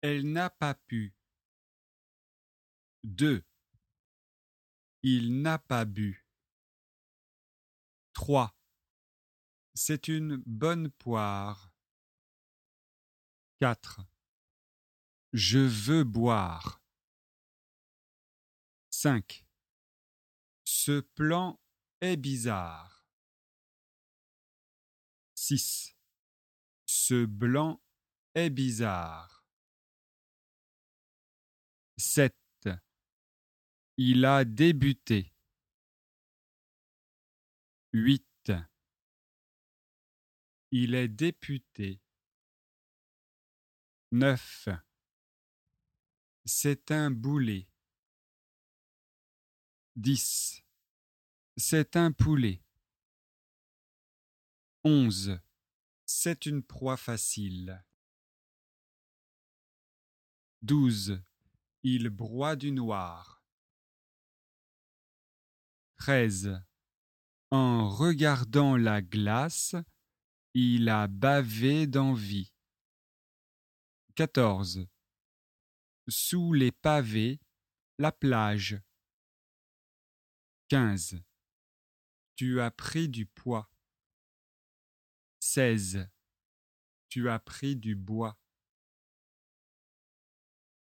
Elle n'a pas pu. 2. Il n'a pas bu. 3. C'est une bonne poire. 4. Je veux boire. 5. Ce plan est bizarre. 6. Ce blanc est bizarre. 7. Il a débuté. 8. Il est député. 9. C'est un boulet. 10. C'est un poulet. 11. C'est une proie facile. 12. Il broie du noir. 13. En regardant la glace, il a bavé d'envie. 14. Sous les pavés, la plage. 15. Tu as pris du poids. 16. Tu as pris du bois.